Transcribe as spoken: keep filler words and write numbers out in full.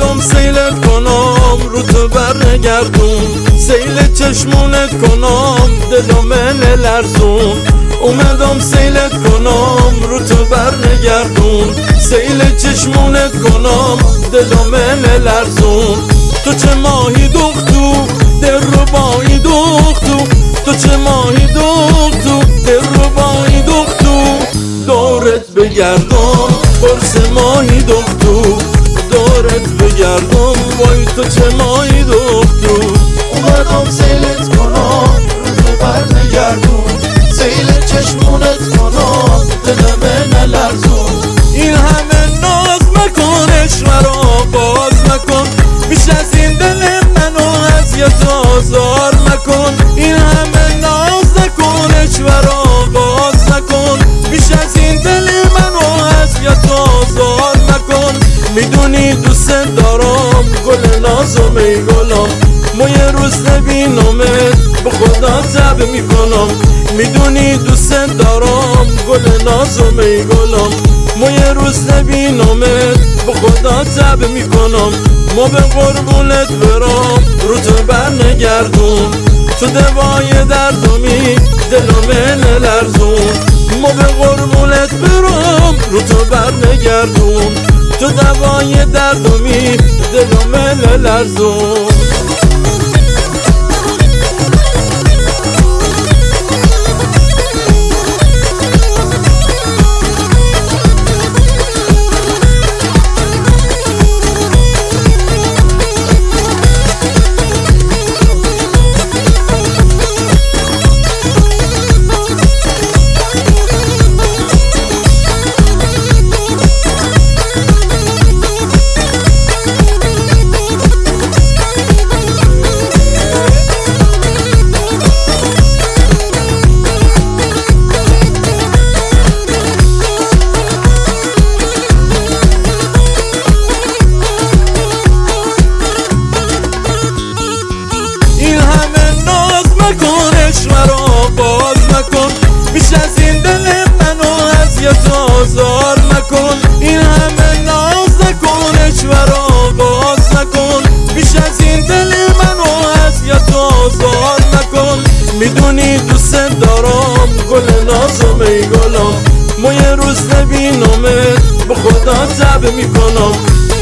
اومدم سیلت کنم رو تو برنگردون، سیل چشمونت کنم دل من لرزون. اومدم سیلت کنم رو تو برنگردون، سیل چشمونت کنم دل من لرزون. تو چه ماهی دختو در رو بایی دختو، تو چه ماهی دختو در رو بایی دختو. دورت بگردم قرص ماهی دختو، دورت بگردم وای تو چه ماهی دختو. اومدم سیلت کنم رو تو برنگردون، سیل چشمونت کنم دل من لرزون. این همه ناز مکن عشق را باز مکن، بیش از این دل منو اذیت آزار مکن. این همه ناز نکن عشق را باز نکن، بیش از این دل منو اذیت آزار مکن. میدونی دوست دارم گل نازم ای گلم، ما یه روز نبینمت به خدا تب میکنم. میدونی دوست دارم گل نازم ای گلم، ما یه روز نبینمت به خدا تب میکنم. ما به قربونت برام رو تو برنگردون، تو دوای دردمی دل من لرزون. ما به قربونت برام رو تو برنگردون، تو دوای دردمی دل من لرزون. بیش از این دل منو اذیت آزار مکن. این همه ناز نکن عشق را باز نکن، بیش از این دل منو اذیت آزار مکن. میدونی دوست دارم گل نازم ای گلم، ما یه روز نبینمت به خدا تب میکنم.